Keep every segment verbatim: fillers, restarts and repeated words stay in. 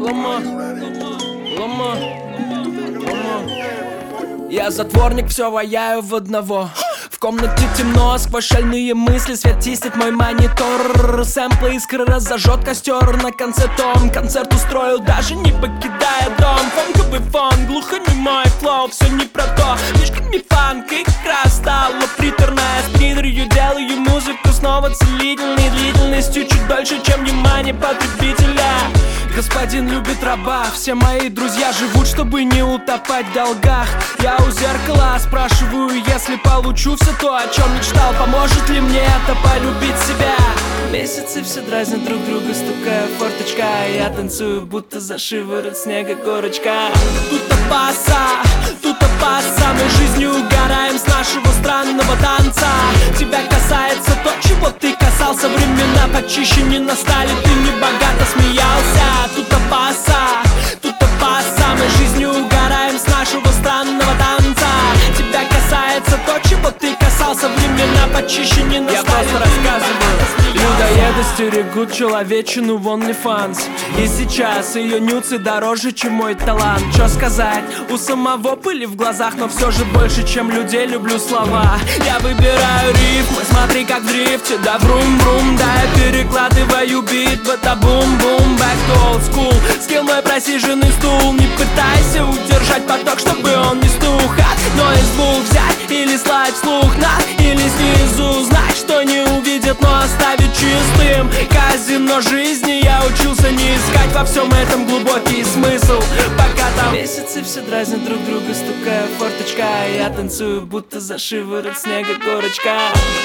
лома, лома, лома. Я затворник, все ваяю в одного. В комнате темно, сквозь шальные мысли свет тиснет мой монитор. Сэмплы, искры, разожжет костер. На конце том концерт устроил, даже не покидая дом. Фанковый фон, глухонемой флоу, все не про то. Мишками фанк, игра стала приторная. С дверью делаю музыку снова целительной длительностью чуть дольше, чем внимание потребителя. Господин любит раба, все мои друзья живут, чтобы не утопать в долгах. Я у зеркала спрашиваю, если получу все то, о чем мечтал, поможет ли мне это полюбить себя? Месяцы все дразнят друг друга, стукая в форточка. Я танцую, будто за шиворот снега горочка. Тут опаса, тут опаса, мы жизнью угораем с нашего странного танца. Тебя касается то, чего ты касался. Времена почище не настали, ты не богато смеялся. Тут опаса, тут опаса, мы жизнью угораем с нашего странного танца. Тебя касается то, чего ты касался. Времена почище не настали. Я просто рассказываю. Людоеды стерегут человечину в OnlyFans. И сейчас ее нюцы дороже, чем мой талант. Чё сказать, у самого пыли в глазах, но все же больше, чем людей, люблю слова. Я выбираю рифмы, смотри как в дрифте. Да брум-брум, да я перекладываю бит. Это бум-бум, back to old school. Скилл мой просиженный стул. Не пытайся удержать поток, чтобы он не стух. Но из двух взять или слать вслух на, или снизу знать, что не увидят, но оставить чистым. Казино жизни я учился не искать во всем этом глубокий смысл. Пока там месяцы все дразнят друг друга, стукая в форточка. Я танцую, будто за шиворот снега горочка.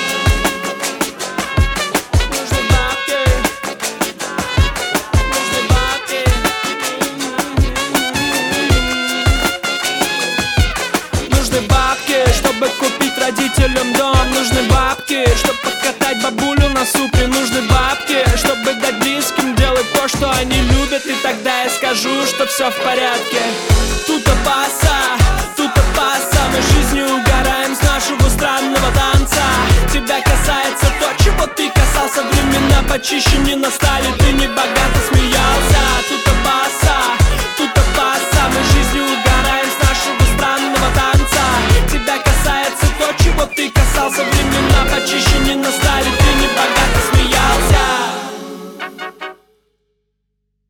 Чтобы купить родителям дом, нужны бабки. Чтобы подкатать бабулю на супре, нужны бабки. Чтобы дать близким делать то, что они любят. И тогда я скажу, что все в порядке. Тут опаса,